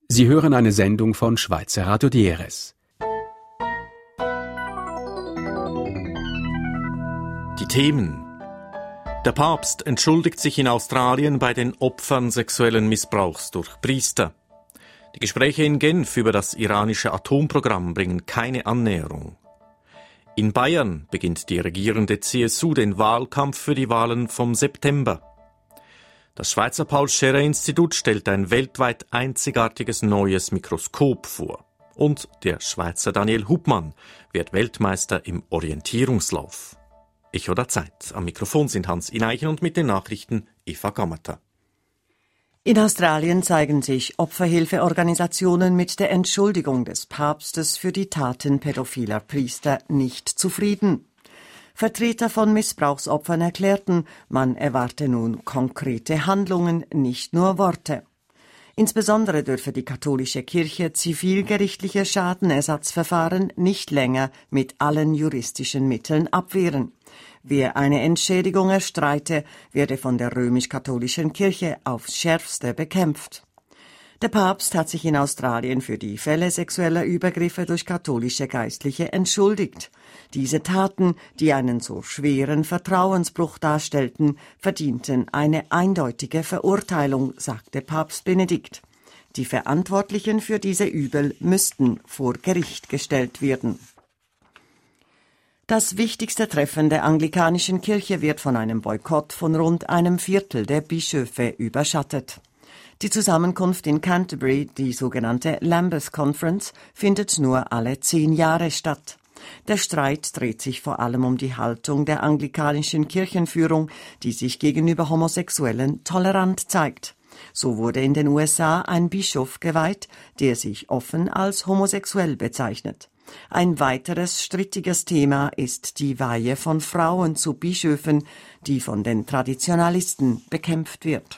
Sie hören eine Sendung von Schweizer Radio DRS. Die Themen. Der Papst entschuldigt sich in Australien bei den Opfern sexuellen Missbrauchs durch Priester. Die Gespräche in Genf über das iranische Atomprogramm bringen keine Annäherung. In Bayern beginnt die regierende CSU den Wahlkampf für die Wahlen vom September. Das Schweizer Paul-Scherrer-Institut stellt ein weltweit einzigartiges neues Mikroskop vor. Und der Schweizer Daniel Hubmann wird Weltmeister im Orientierungslauf. Echo der Zeit. Am Mikrofon sind Hans Ineichen und mit den Nachrichten Eva Gammata. In Australien zeigen sich Opferhilfeorganisationen mit der Entschuldigung des Papstes für die Taten pädophiler Priester nicht zufrieden. Vertreter von Missbrauchsopfern erklärten, man erwarte nun konkrete Handlungen, nicht nur Worte. Insbesondere dürfe die katholische Kirche zivilgerichtliche Schadenersatzverfahren nicht länger mit allen juristischen Mitteln abwehren. Wer eine Entschädigung erstreite, werde von der römisch-katholischen Kirche aufs Schärfste bekämpft. Der Papst hat sich in Australien für die Fälle sexueller Übergriffe durch katholische Geistliche entschuldigt. Diese Taten, die einen so schweren Vertrauensbruch darstellten, verdienten eine eindeutige Verurteilung, sagte Papst Benedikt. Die Verantwortlichen für diese Übel müssten vor Gericht gestellt werden. Das wichtigste Treffen der anglikanischen Kirche wird von einem Boykott von rund einem Viertel der Bischöfe überschattet. Die Zusammenkunft in Canterbury, die sogenannte Lambeth Conference, findet nur alle 10 Jahre statt. Der Streit dreht sich vor allem um die Haltung der anglikanischen Kirchenführung, die sich gegenüber Homosexuellen tolerant zeigt. So wurde in den USA ein Bischof geweiht, der sich offen als homosexuell bezeichnet. Ein weiteres strittiges Thema ist die Weihe von Frauen zu Bischöfen, die von den Traditionalisten bekämpft wird.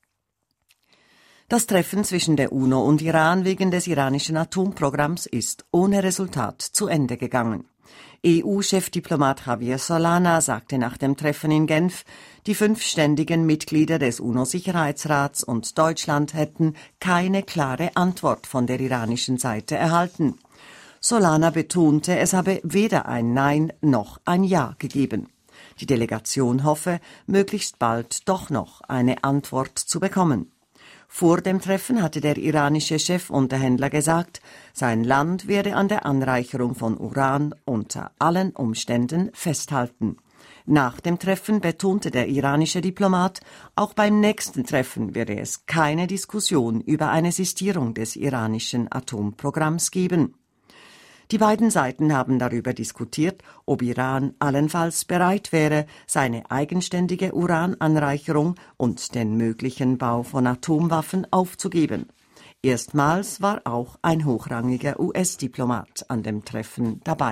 Das Treffen zwischen der UNO und Iran wegen des iranischen Atomprogramms ist ohne Resultat zu Ende gegangen. EU-Chefdiplomat Javier Solana sagte nach dem Treffen in Genf, die 5 ständigen Mitglieder des UNO-Sicherheitsrats und Deutschland hätten keine klare Antwort von der iranischen Seite erhalten. Solana betonte, es habe weder ein Nein noch ein Ja gegeben. Die Delegation hoffe, möglichst bald doch noch eine Antwort zu bekommen. Vor dem Treffen hatte der iranische Chefunterhändler gesagt, sein Land werde an der Anreicherung von Uran unter allen Umständen festhalten. Nach dem Treffen betonte der iranische Diplomat, auch beim nächsten Treffen werde es keine Diskussion über eine Sistierung des iranischen Atomprogramms geben. Die beiden Seiten haben darüber diskutiert, ob Iran allenfalls bereit wäre, seine eigenständige Urananreicherung und den möglichen Bau von Atomwaffen aufzugeben. Erstmals war auch ein hochrangiger US-Diplomat an dem Treffen dabei.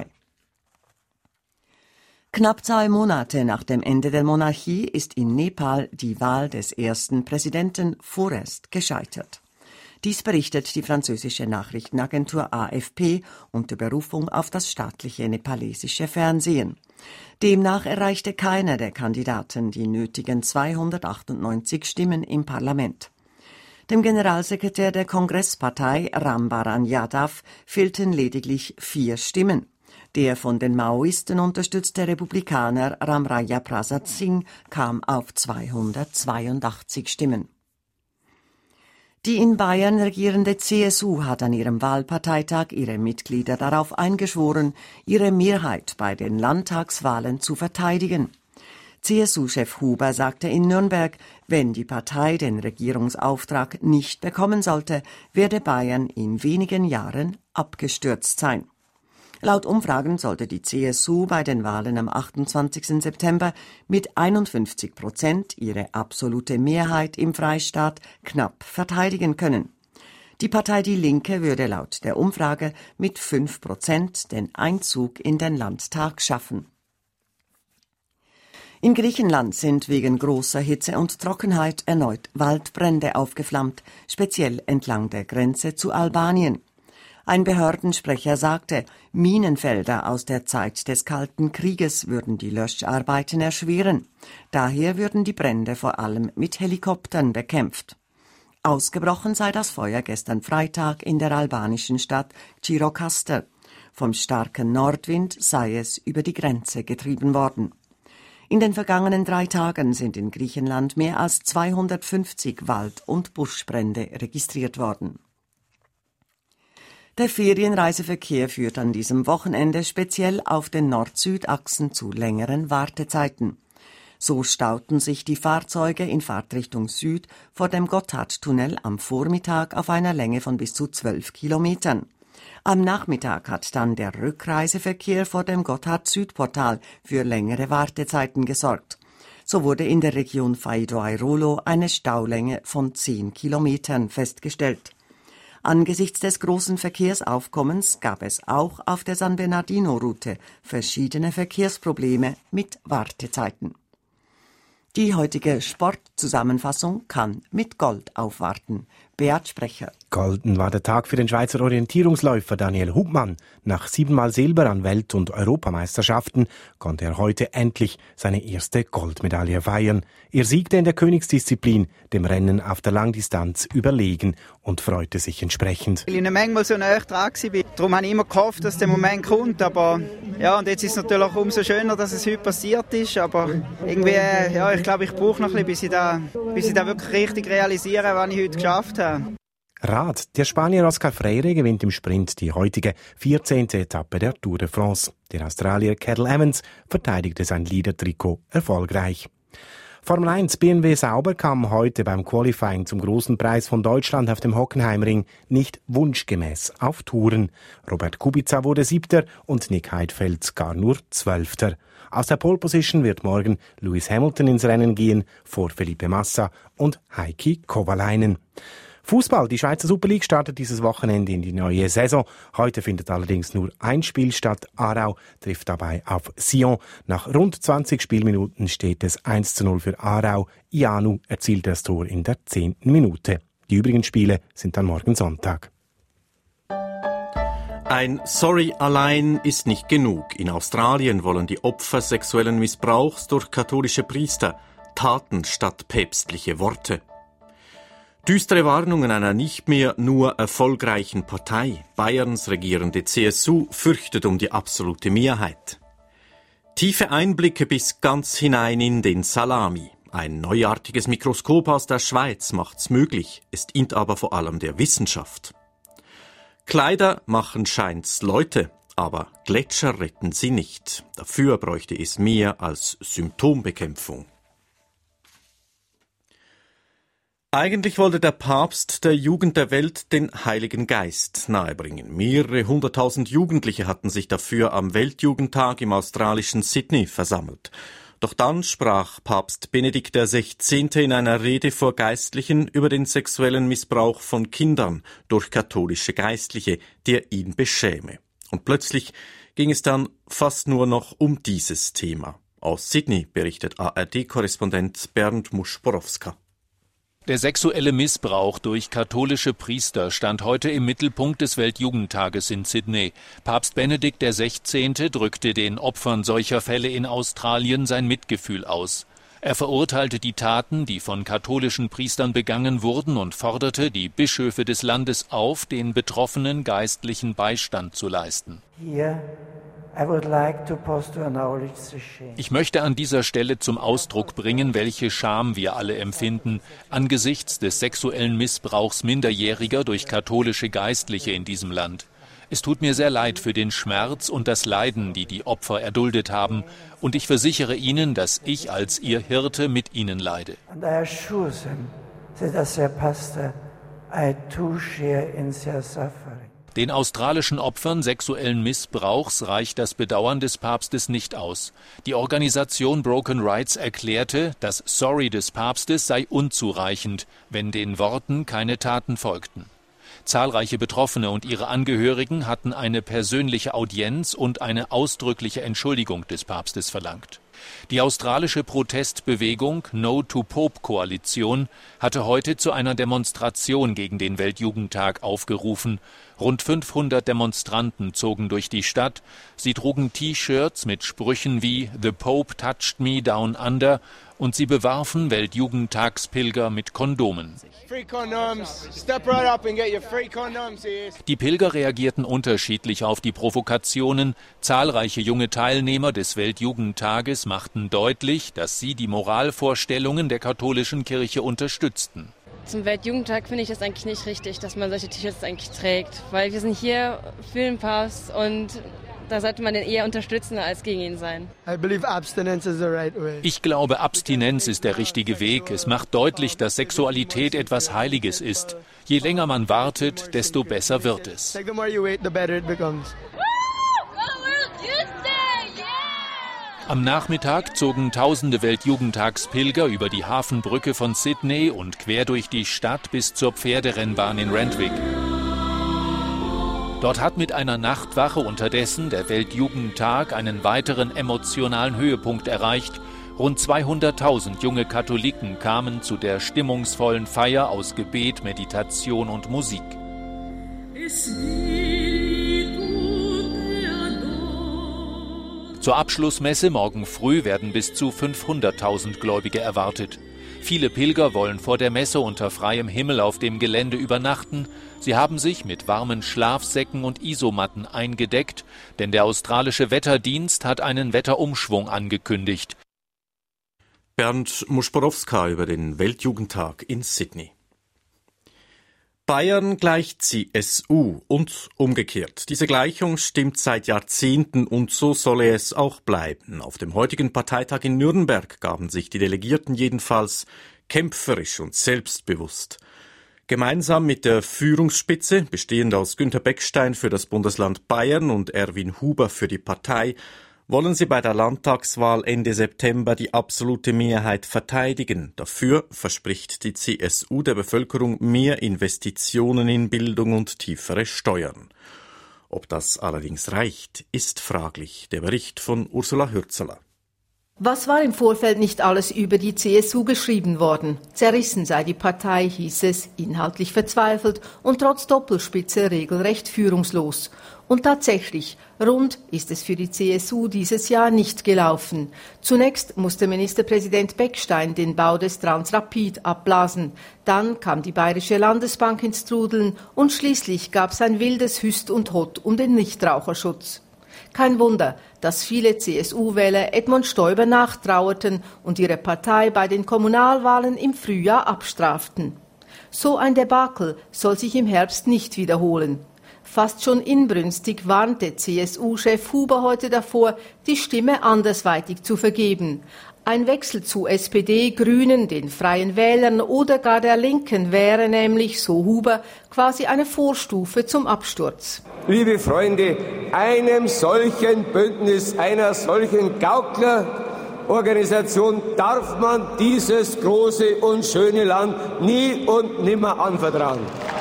Knapp 2 Monate nach dem Ende der Monarchie ist in Nepal die Wahl des ersten Präsidenten vorerst gescheitert. Dies berichtet die französische Nachrichtenagentur AFP unter Berufung auf das staatliche nepalesische Fernsehen. Demnach erreichte keiner der Kandidaten die nötigen 298 Stimmen im Parlament. Dem Generalsekretär der Kongresspartei Rambaran Yadav fehlten lediglich 4 Stimmen. Der von den Maoisten unterstützte Republikaner Ramraya Prasad Singh kam auf 282 Stimmen. Die in Bayern regierende CSU hat an ihrem Wahlparteitag ihre Mitglieder darauf eingeschworen, ihre Mehrheit bei den Landtagswahlen zu verteidigen. CSU-Chef Huber sagte in Nürnberg, wenn die Partei den Regierungsauftrag nicht bekommen sollte, werde Bayern in wenigen Jahren abgestürzt sein. Laut Umfragen sollte die CSU bei den Wahlen am 28. September mit 51% ihre absolute Mehrheit im Freistaat knapp verteidigen können. Die Partei Die Linke würde laut der Umfrage mit 5% den Einzug in den Landtag schaffen. In Griechenland sind wegen großer Hitze und Trockenheit erneut Waldbrände aufgeflammt, speziell entlang der Grenze zu Albanien. Ein Behördensprecher sagte, Minenfelder aus der Zeit des Kalten Krieges würden die Löscharbeiten erschweren. Daher würden die Brände vor allem mit Helikoptern bekämpft. Ausgebrochen sei das Feuer gestern Freitag in der albanischen Stadt Gjirokastër. Vom starken Nordwind sei es über die Grenze getrieben worden. In den vergangenen 3 Tagen sind in Griechenland mehr als 250 Wald- und Buschbrände registriert worden. Der Ferienreiseverkehr führt an diesem Wochenende speziell auf den Nord-Süd-Achsen zu längeren Wartezeiten. So stauten sich die Fahrzeuge in Fahrtrichtung Süd vor dem Gotthardtunnel am Vormittag auf einer Länge von bis zu 12 Kilometern. Am Nachmittag hat dann der Rückreiseverkehr vor dem Gotthard-Südportal für längere Wartezeiten gesorgt. So wurde in der Region Faido-Airolo eine Staulänge von 10 Kilometern festgestellt. Angesichts des großen Verkehrsaufkommens gab es auch auf der San Bernardino-Route verschiedene Verkehrsprobleme mit Wartezeiten. Die heutige Sportzusammenfassung kann mit Gold aufwarten. Beat Sprecher. Golden war der Tag für den Schweizer Orientierungsläufer Daniel Hubmann. Nach 7-mal Silber an Welt- und Europameisterschaften konnte er heute endlich seine erste Goldmedaille feiern. Er siegte in der Königsdisziplin, dem Rennen auf der Langdistanz, überlegen und freute sich entsprechend. Weil ich manchmal so nahe dran war. Darum habe ich immer gehofft, dass der Moment kommt. Aber ja, und jetzt ist es natürlich auch umso schöner, dass es heute passiert ist. Aber irgendwie, ja, ich glaube, ich brauche noch ein bisschen, bis ich da wirklich richtig realisiere, was ich heute geschafft habe. Rad. Der Spanier Oscar Freire gewinnt im Sprint die heutige 14. Etappe der Tour de France. Der Australier Cadel Evans verteidigte sein Leader-Trikot erfolgreich. Formel 1 BMW Sauber kam heute beim Qualifying zum großen Preis von Deutschland auf dem Hockenheimring nicht wunschgemäß auf Touren. Robert Kubica wurde 7. und Nick Heidfeld gar nur 12. Aus der Pole Position wird morgen Lewis Hamilton ins Rennen gehen, vor Felipe Massa und Heikki Kovalainen. Fußball. Die Schweizer Super League startet dieses Wochenende in die neue Saison. Heute findet allerdings nur ein Spiel statt. Aarau trifft dabei auf Sion. Nach rund 20 Spielminuten steht es 1:0 für Aarau. Ianu erzielt das Tor in der 10. Minute. Die übrigen Spiele sind dann morgen Sonntag. Ein Sorry allein ist nicht genug. In Australien wollen die Opfer sexuellen Missbrauchs durch katholische Priester Taten statt päpstliche Worte. Düstere Warnungen einer nicht mehr nur erfolgreichen Partei. Bayerns regierende CSU fürchtet um die absolute Mehrheit. Tiefe Einblicke bis ganz hinein in den Salami. Ein neuartiges Mikroskop aus der Schweiz macht's möglich. Es dient aber vor allem der Wissenschaft. Kleider machen scheint's Leute, aber Gletscher retten sie nicht. Dafür bräuchte es mehr als Symptombekämpfung. Eigentlich wollte der Papst der Jugend der Welt den Heiligen Geist nahebringen. Mehrere 100.000 Jugendliche hatten sich dafür am Weltjugendtag im australischen Sydney versammelt. Doch dann sprach Papst Benedikt XVI. In einer Rede vor Geistlichen über den sexuellen Missbrauch von Kindern durch katholische Geistliche, der ihn beschäme. Und plötzlich ging es dann fast nur noch um dieses Thema. Aus Sydney berichtet ARD-Korrespondent Bernd Muschborowska. Der sexuelle Missbrauch durch katholische Priester stand heute im Mittelpunkt des Weltjugendtages in Sydney. Papst Benedikt XVI. Drückte den Opfern solcher Fälle in Australien sein Mitgefühl aus. Er verurteilte die Taten, die von katholischen Priestern begangen wurden, und forderte die Bischöfe des Landes auf, den Betroffenen geistlichen Beistand zu leisten. Ich möchte an dieser Stelle zum Ausdruck bringen, welche Scham wir alle empfinden angesichts des sexuellen Missbrauchs Minderjähriger durch katholische Geistliche in diesem Land. Es tut mir sehr leid für den Schmerz und das Leiden, die die Opfer erduldet haben, und ich versichere Ihnen, dass ich als Ihr Hirte mit Ihnen leide. Den australischen Opfern sexuellen Missbrauchs reicht das Bedauern des Papstes nicht aus. Die Organisation Broken Rights erklärte, das Sorry des Papstes sei unzureichend, wenn den Worten keine Taten folgten. Zahlreiche Betroffene und ihre Angehörigen hatten eine persönliche Audienz und eine ausdrückliche Entschuldigung des Papstes verlangt. Die australische Protestbewegung No to Pope Koalition hatte heute zu einer Demonstration gegen den Weltjugendtag aufgerufen. Rund 500 Demonstranten zogen durch die Stadt. Sie trugen T-Shirts mit Sprüchen wie The Pope touched me down under und sie bewarfen Weltjugendtagspilger mit Kondomen. Die Pilger reagierten unterschiedlich auf die Provokationen. Zahlreiche junge Teilnehmer des Weltjugendtages machten deutlich, dass sie die Moralvorstellungen der katholischen Kirche unterstützten. Zum Weltjugendtag finde ich das eigentlich nicht richtig, dass man solche T-Shirts eigentlich trägt, weil wir sind hier für den Papst und da sollte man den eher unterstützen als gegen ihn sein. Ich glaube, Abstinenz ist der richtige Weg. Es macht deutlich, dass Sexualität etwas Heiliges ist. Je länger man wartet, desto besser wird es. Am Nachmittag zogen tausende Weltjugendtagspilger über die Hafenbrücke von Sydney und quer durch die Stadt bis zur Pferderennbahn in Randwick. Dort hat mit einer Nachtwache unterdessen der Weltjugendtag einen weiteren emotionalen Höhepunkt erreicht. Rund 200.000 junge Katholiken kamen zu der stimmungsvollen Feier aus Gebet, Meditation und Musik. Zur Abschlussmesse morgen früh werden bis zu 500.000 Gläubige erwartet. Viele Pilger wollen vor der Messe unter freiem Himmel auf dem Gelände übernachten. Sie haben sich mit warmen Schlafsäcken und Isomatten eingedeckt, denn der australische Wetterdienst hat einen Wetterumschwung angekündigt. Bernd Muschborowska über den Weltjugendtag in Sydney. Bayern gleich CSU und umgekehrt. Diese Gleichung stimmt seit Jahrzehnten und so solle es auch bleiben. Auf dem heutigen Parteitag in Nürnberg gaben sich die Delegierten jedenfalls kämpferisch und selbstbewusst. Gemeinsam mit der Führungsspitze, bestehend aus Günter Beckstein für das Bundesland Bayern und Erwin Huber für die Partei, wollen sie bei der Landtagswahl Ende September die absolute Mehrheit verteidigen. Dafür verspricht die CSU der Bevölkerung mehr Investitionen in Bildung und tiefere Steuern. Ob das allerdings reicht, ist fraglich. Der Bericht von Ursula Hürzeler. Was war im Vorfeld nicht alles über die CSU geschrieben worden? Zerrissen sei die Partei, hieß es, inhaltlich verzweifelt und trotz Doppelspitze regelrecht führungslos. Und tatsächlich, rund ist es für die CSU dieses Jahr nicht gelaufen. Zunächst musste Ministerpräsident Beckstein den Bau des Transrapid abblasen. Dann kam die Bayerische Landesbank ins Trudeln und schließlich gab es ein wildes Hüst und Hott um den Nichtraucherschutz. Kein Wunder, dass viele CSU-Wähler Edmund Stoiber nachtrauerten und ihre Partei bei den Kommunalwahlen im Frühjahr abstraften. So ein Debakel soll sich im Herbst nicht wiederholen. Fast schon inbrünstig warnte CSU-Chef Huber heute davor, die Stimme andersweitig zu vergeben. Ein Wechsel zu SPD, Grünen, den Freien Wählern oder gar der Linken wäre nämlich, so Huber, quasi eine Vorstufe zum Absturz. Liebe Freunde, einem solchen Bündnis, einer solchen Gauklerorganisation darf man dieses große und schöne Land nie und nimmer anvertrauen.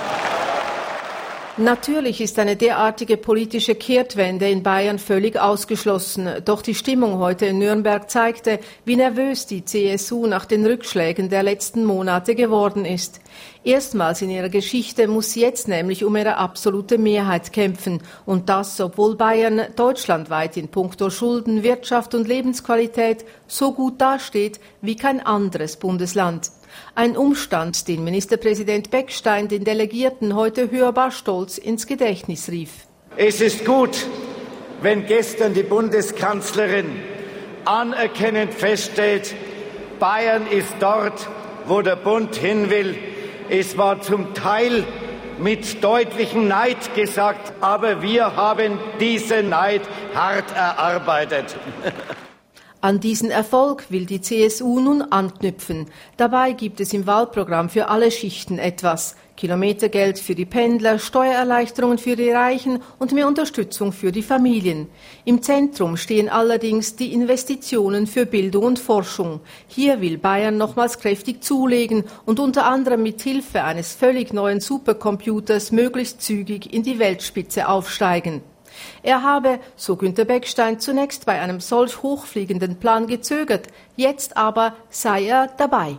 Natürlich ist eine derartige politische Kehrtwende in Bayern völlig ausgeschlossen. Doch die Stimmung heute in Nürnberg zeigte, wie nervös die CSU nach den Rückschlägen der letzten Monate geworden ist. Erstmals in ihrer Geschichte muss sie jetzt nämlich um ihre absolute Mehrheit kämpfen. Und das, obwohl Bayern deutschlandweit in puncto Schulden, Wirtschaft und Lebensqualität so gut dasteht wie kein anderes Bundesland. Ein Umstand, den Ministerpräsident Beckstein den Delegierten heute hörbar stolz ins Gedächtnis rief. Es ist gut, wenn gestern die Bundeskanzlerin anerkennend feststellt, Bayern ist dort, wo der Bund hin will. Es war zum Teil mit deutlichem Neid gesagt, aber wir haben diesen Neid hart erarbeitet. An diesen Erfolg will die CSU nun anknüpfen. Dabei gibt es im Wahlprogramm für alle Schichten etwas. Kilometergeld für die Pendler, Steuererleichterungen für die Reichen und mehr Unterstützung für die Familien. Im Zentrum stehen allerdings die Investitionen für Bildung und Forschung. Hier will Bayern nochmals kräftig zulegen und unter anderem mit Hilfe eines völlig neuen Supercomputers möglichst zügig in die Weltspitze aufsteigen. Er habe, so Günter Beckstein, zunächst bei einem solch hochfliegenden Plan gezögert, jetzt aber sei er dabei.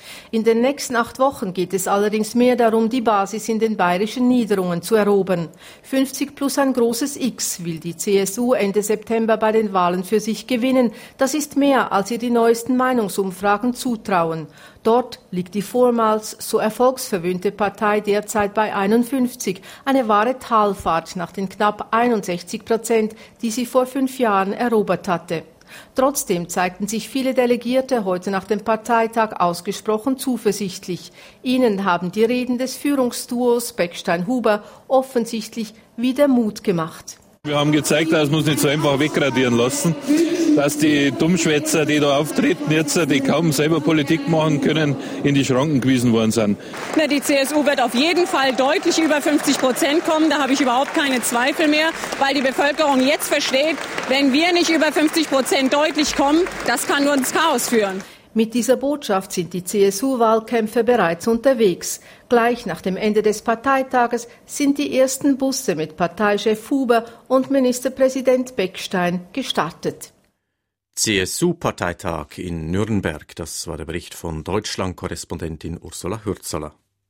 In den nächsten 8 Wochen geht es allerdings mehr darum, die Basis in den bayerischen Niederungen zu erobern. 50 plus ein großes X will die CSU Ende September bei den Wahlen für sich gewinnen. Das ist mehr, als ihr die neuesten Meinungsumfragen zutrauen. Dort liegt die vormals so erfolgsverwöhnte Partei derzeit bei 51, eine wahre Talfahrt nach den knapp 61%, die sie vor 5 Jahren erobert hatte. Trotzdem zeigten sich viele Delegierte heute nach dem Parteitag ausgesprochen zuversichtlich. Ihnen haben die Reden des Führungsduos Beckstein-Huber offensichtlich wieder Mut gemacht. Wir haben gezeigt, dass wir es nicht so einfach wegradieren lassen, dass die Dummschwätzer, die da auftreten jetzt, die kaum selber Politik machen können, in die Schranken gewiesen worden sind. Die CSU wird auf jeden Fall deutlich über 50% kommen, da habe ich überhaupt keine Zweifel mehr, weil die Bevölkerung jetzt versteht, wenn wir nicht über 50% deutlich kommen, das kann nur ins Chaos führen. Mit dieser Botschaft sind die CSU-Wahlkämpfer bereits unterwegs. Gleich nach dem Ende des Parteitages sind die ersten Busse mit Parteichef Huber und Ministerpräsident Beckstein gestartet. CSU-Parteitag in Nürnberg, das war der Bericht von Deutschland-Korrespondentin Ursula Hürzeler.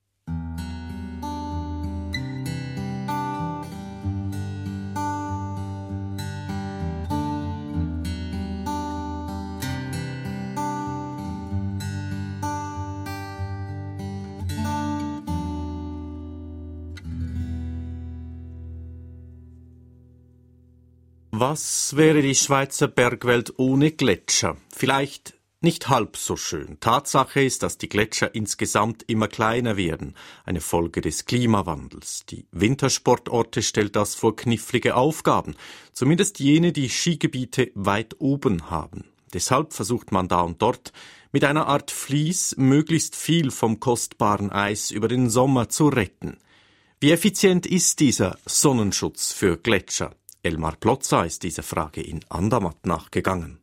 Was wäre die Schweizer Bergwelt ohne Gletscher? Vielleicht nicht halb so schön. Tatsache ist, dass die Gletscher insgesamt immer kleiner werden, eine Folge des Klimawandels. Die Wintersportorte stellt das vor knifflige Aufgaben, zumindest jene, die Skigebiete weit oben haben. Deshalb versucht man da und dort, mit einer Art Vlies möglichst viel vom kostbaren Eis über den Sommer zu retten. Wie effizient ist dieser Sonnenschutz für Gletscher? Elmar Plotza ist dieser Frage in Andermatt nachgegangen.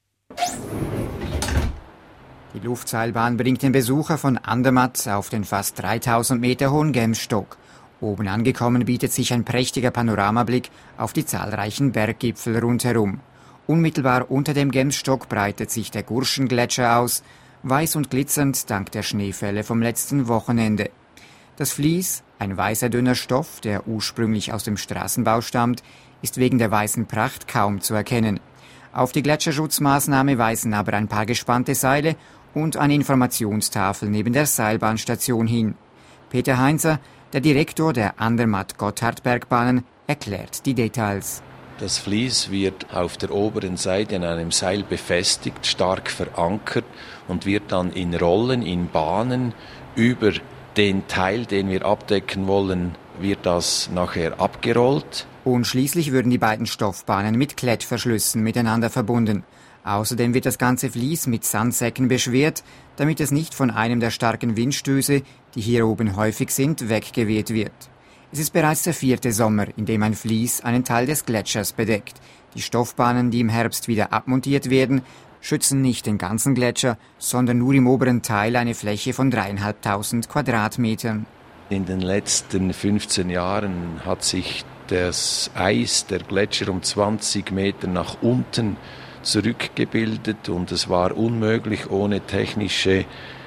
Die Luftseilbahn bringt den Besucher von Andermatt auf den fast 3000 Meter hohen Gemsstock. Oben angekommen bietet sich ein prächtiger Panoramablick auf die zahlreichen Berggipfel rundherum. Unmittelbar unter dem Gemsstock breitet sich der Gurschengletscher aus, weiß und glitzernd dank der Schneefälle vom letzten Wochenende. Das Vlies, ein weißer dünner Stoff, der ursprünglich aus dem Straßenbau stammt, ist wegen der weißen Pracht kaum zu erkennen. Auf die Gletscherschutzmaßnahme weisen aber ein paar gespannte Seile und eine Informationstafel neben der Seilbahnstation hin. Peter Heinzer, der Direktor der Andermatt-Gotthardbergbahnen, erklärt die Details. Das Vlies wird auf der oberen Seite an einem Seil befestigt, stark verankert und wird dann in Rollen, in Bahnen über den Teil, den wir abdecken wollen, wird das nachher abgerollt. Und schließlich würden die beiden Stoffbahnen mit Klettverschlüssen miteinander verbunden. Außerdem wird das ganze Vlies mit Sandsäcken beschwert, damit es nicht von einem der starken Windstöße, die hier oben häufig sind, weggeweht wird. Es ist bereits der 4. Sommer, in dem ein Vlies einen Teil des Gletschers bedeckt. Die Stoffbahnen, die im Herbst wieder abmontiert werden, schützen nicht den ganzen Gletscher, sondern nur im oberen Teil eine Fläche von 3.500 Quadratmetern. In den letzten 15 Jahren hat sich das Eis der Gletscher um 20 Meter nach unten zurückgebildet und es war unmöglich, ohne technische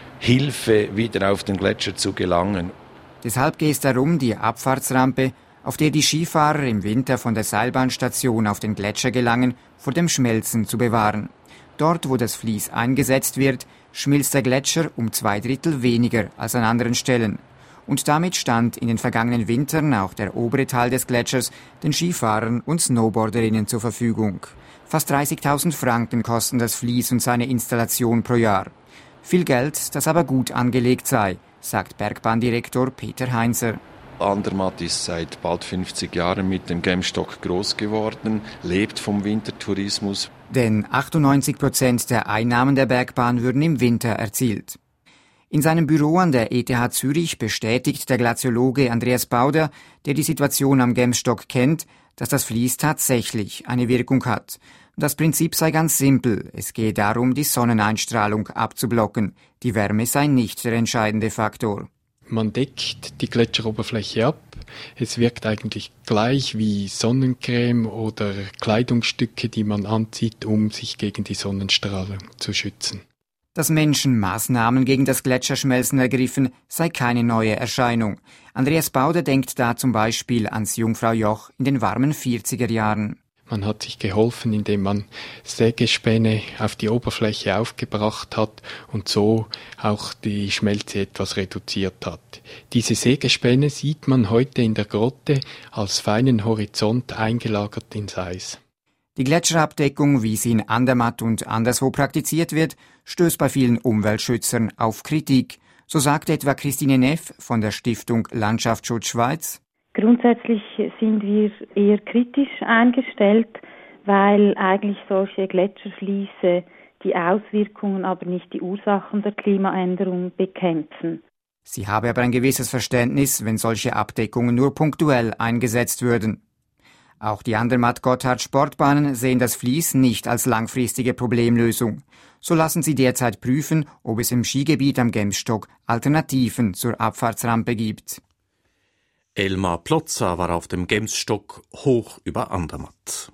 Hilfe wieder auf den Gletscher zu gelangen. Deshalb geht es darum, die Abfahrtsrampe, auf der die Skifahrer im Winter von der Seilbahnstation auf den Gletscher gelangen, vor dem Schmelzen zu bewahren. Dort, wo das Vlies eingesetzt wird, schmilzt der Gletscher um 2/3 weniger als an anderen Stellen. Und damit stand in den vergangenen Wintern auch der obere Teil des Gletschers den Skifahrern und Snowboarderinnen zur Verfügung. Fast 30.000 Franken kosten das Vlies und seine Installation pro Jahr. Viel Geld, das aber gut angelegt sei, sagt Bergbahndirektor Peter Heinzer. Andermatt ist seit bald 50 Jahren mit dem Gemsstock groß geworden, lebt vom Wintertourismus. Denn 98% der Einnahmen der Bergbahn würden im Winter erzielt. In seinem Büro an der ETH Zürich bestätigt der Glaziologe Andreas Bauder, der die Situation am Gemsstock kennt, dass das Vlies tatsächlich eine Wirkung hat. Das Prinzip sei ganz simpel. Es gehe darum, die Sonneneinstrahlung abzublocken. Die Wärme sei nicht der entscheidende Faktor. Man deckt die Gletscheroberfläche ab. Es wirkt eigentlich gleich wie Sonnencreme oder Kleidungsstücke, die man anzieht, um sich gegen die Sonnenstrahlung zu schützen. Dass Menschen Maßnahmen gegen das Gletscherschmelzen ergriffen, sei keine neue Erscheinung. Andreas Bauder denkt da zum Beispiel ans Jungfraujoch in den warmen 40er Jahren. Man hat sich geholfen, indem man Sägespäne auf die Oberfläche aufgebracht hat und so auch die Schmelze etwas reduziert hat. Diese Sägespäne sieht man heute in der Grotte als feinen Horizont eingelagert ins Eis. Die Gletscherabdeckung, wie sie in Andermatt und anderswo praktiziert wird, stößt bei vielen Umweltschützern auf Kritik. So sagt etwa Christine Neff von der Stiftung Landschaftsschutz Schweiz. Grundsätzlich sind wir eher kritisch eingestellt, weil eigentlich solche Gletscherfliese die Auswirkungen, aber nicht die Ursachen der Klimaänderung bekämpfen. Sie habe aber ein gewisses Verständnis, wenn solche Abdeckungen nur punktuell eingesetzt würden. Auch die Andermatt-Gotthard-Sportbahnen sehen das Vlies nicht als langfristige Problemlösung. So lassen sie derzeit prüfen, ob es im Skigebiet am Gemsstock Alternativen zur Abfahrtsrampe gibt. Elmar Plotza war auf dem Gemsstock hoch über Andermatt.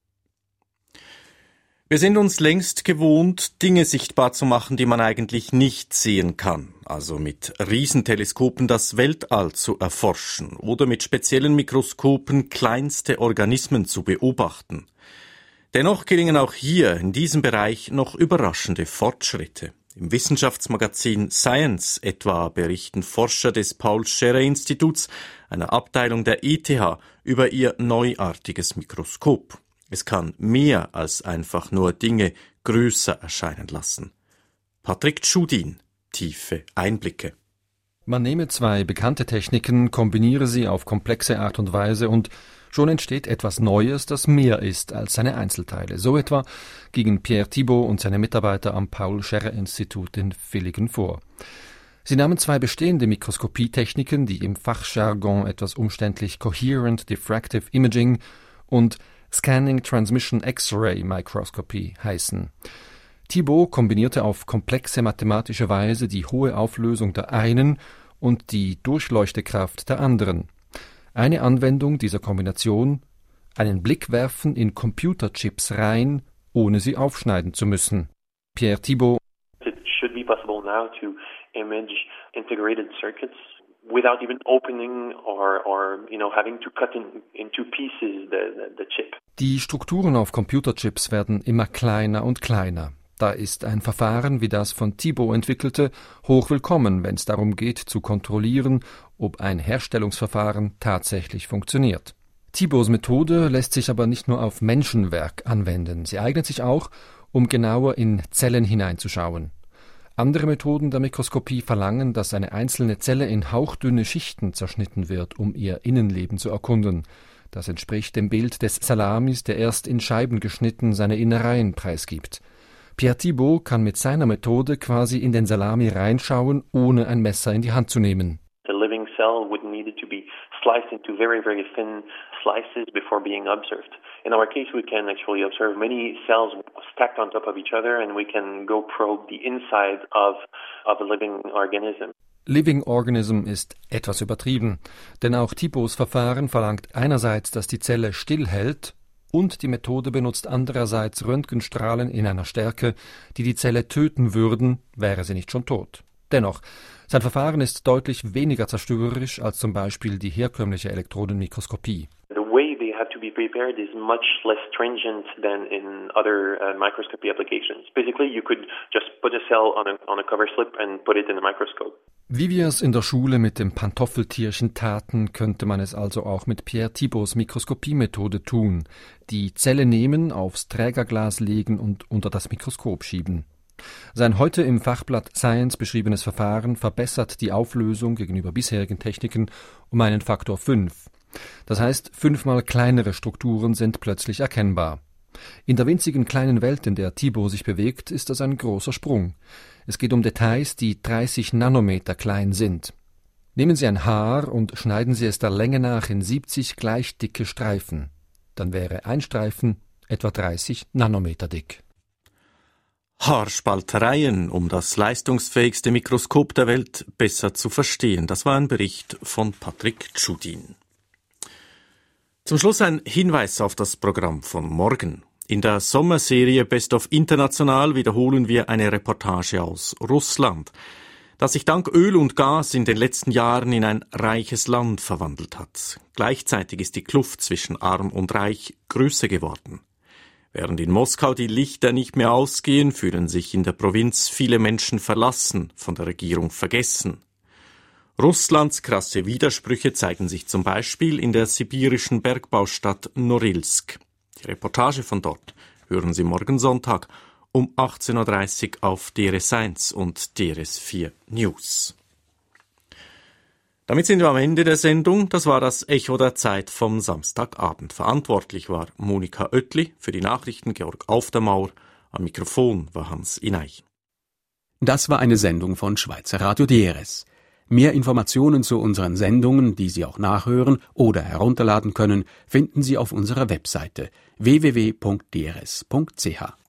Wir sind uns längst gewohnt, Dinge sichtbar zu machen, die man eigentlich nicht sehen kann. Also mit Riesenteleskopen das Weltall zu erforschen oder mit speziellen Mikroskopen kleinste Organismen zu beobachten. Dennoch gelingen auch hier in diesem Bereich noch überraschende Fortschritte. Im Wissenschaftsmagazin Science etwa berichten Forscher des Paul-Scherrer-Instituts, einer Abteilung der ETH, über ihr neuartiges Mikroskop. Es kann mehr als einfach nur Dinge größer erscheinen lassen. Patrick Tschudin, tiefe Einblicke. Man nehme zwei bekannte Techniken, kombiniere sie auf komplexe Art und Weise und schon entsteht etwas Neues, das mehr ist als seine Einzelteile. So etwa gingen Pierre Thibault und seine Mitarbeiter am Paul-Scherrer-Institut in Villingen vor. Sie nahmen zwei bestehende Mikroskopietechniken, die im Fachjargon etwas umständlich Coherent Diffractive Imaging und Scanning Transmission X-Ray Microscopy heißen. Thibault kombinierte auf komplexe mathematische Weise die hohe Auflösung der einen und die Durchleuchtekraft der anderen. Eine Anwendung dieser Kombination: einen Blick werfen in Computerchips rein, ohne sie aufschneiden zu müssen. Pierre Thibault: It should be possible now to image integrated circuits without even opening or having to cut into pieces the chip. Die Strukturen auf Computerchips werden immer kleiner und kleiner. Da ist ein Verfahren wie das von Thibault entwickelte hochwillkommen, wenn es darum geht zu kontrollieren, ob ein Herstellungsverfahren tatsächlich funktioniert. Thibaults Methode lässt sich aber nicht nur auf Menschenwerk anwenden. Sie eignet sich auch, um genauer in Zellen hineinzuschauen. Andere Methoden der Mikroskopie verlangen, dass eine einzelne Zelle in hauchdünne Schichten zerschnitten wird, um ihr Innenleben zu erkunden. Das entspricht dem Bild des Salamis, der erst in Scheiben geschnitten seine Innereien preisgibt. Pierre Thibault kann mit seiner Methode quasi in den Salami reinschauen, ohne ein Messer in die Hand zu nehmen. The living cell would need to be sliced into very, very thin slices before being observed. In our case, we can actually observe many cells stacked on top of each other, and we can go probe the inside of a living organism. Living Organism ist etwas übertrieben, denn auch Thibaults Verfahren verlangt einerseits, dass die Zelle stillhält, und die Methode benutzt andererseits Röntgenstrahlen in einer Stärke, die die Zelle töten würden, wäre sie nicht schon tot. Dennoch, sein Verfahren ist deutlich weniger zerstörerisch als zum Beispiel die herkömmliche Elektronenmikroskopie. The way they have to be prepared is much less stringent than in other microscopy applications. Basically, you could just put a cell on a cover slip and put it in a microscope. Wie wir es in der Schule mit dem Pantoffeltierchen taten, könnte man es also auch mit Pierre Thibaults Mikroskopiemethode tun. Die Zelle nehmen, aufs Trägerglas legen und unter das Mikroskop schieben. Sein heute im Fachblatt Science beschriebenes Verfahren verbessert die Auflösung gegenüber bisherigen Techniken um einen Faktor 5. Das heißt, 5-mal kleinere Strukturen sind plötzlich erkennbar. In der winzigen kleinen Welt, in der Thibault sich bewegt, ist das ein großer Sprung. Es geht um Details, die 30 Nanometer klein sind. Nehmen Sie ein Haar und schneiden Sie es der Länge nach in 70 gleich dicke Streifen. Dann wäre ein Streifen etwa 30 Nanometer dick. Haarspaltereien, um das leistungsfähigste Mikroskop der Welt besser zu verstehen. Das war ein Bericht von Patrick Tschudin. Zum Schluss ein Hinweis auf das Programm von morgen. In der Sommerserie Best of International wiederholen wir eine Reportage aus Russland, das sich dank Öl und Gas in den letzten Jahren in ein reiches Land verwandelt hat. Gleichzeitig ist die Kluft zwischen Arm und Reich größer geworden. Während in Moskau die Lichter nicht mehr ausgehen, fühlen sich in der Provinz viele Menschen verlassen, von der Regierung vergessen. Russlands krasse Widersprüche zeigen sich zum Beispiel in der sibirischen Bergbaustadt Norilsk. Die Reportage von dort hören Sie morgen Sonntag um 18.30 Uhr auf DRS1 und DRS4 News. Damit sind wir am Ende der Sendung. Das war das Echo der Zeit vom Samstagabend. Verantwortlich war Monika Oettli, für die Nachrichten Georg Aufdermauer. Am Mikrofon war Hans Ineichen. Das war eine Sendung von Schweizer Radio DRS. Mehr Informationen zu unseren Sendungen, die Sie auch nachhören oder herunterladen können, finden Sie auf unserer Webseite www.drs.ch.